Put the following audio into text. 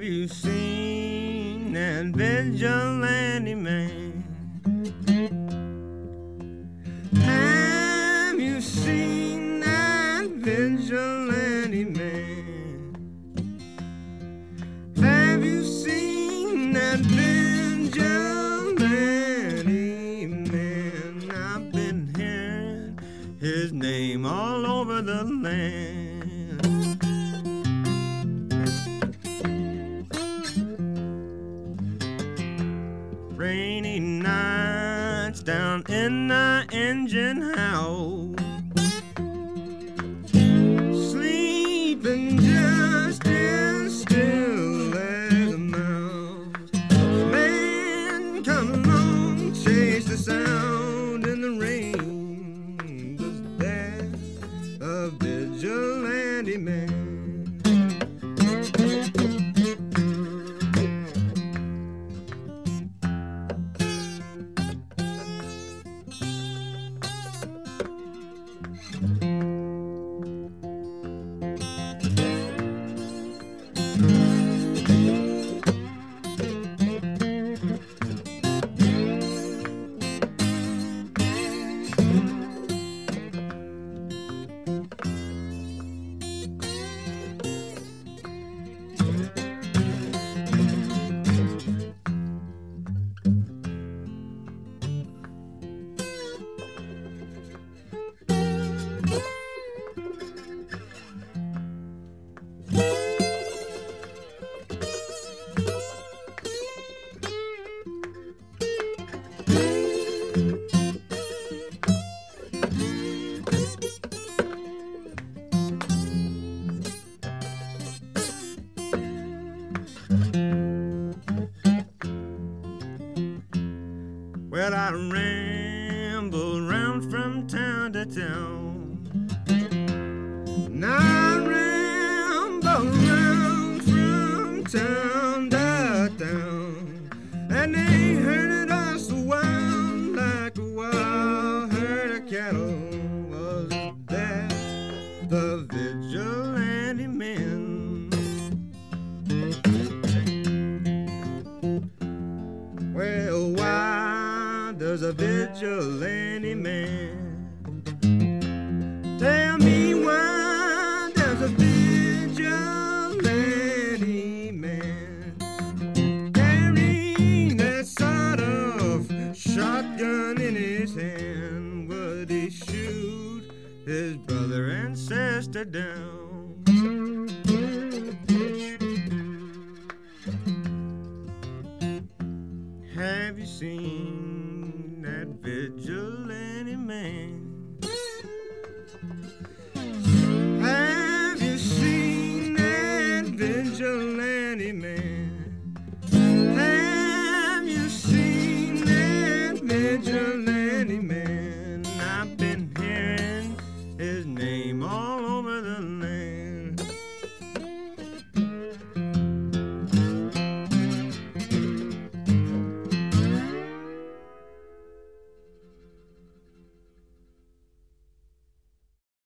you seen that vigilante man? Have you seen that vigilante man? Have you seen that vigilante man? I've been hearing his name all over the land. Rainy nights down in the engine house, sleeping just as still as a mouse. Man, come along, chase the sound in the rain. Was that a vigilante man? Well, I ramble round from town to town. And I ramble round from town to town. And they herded us wild like a wild herd of cattle. Was that the vigilante men? Well, why does a vigilante man? Tell me, why does a vigilante man carry that sort of shotgun in his hand? Would he shoot his brother and sister down? Have you seen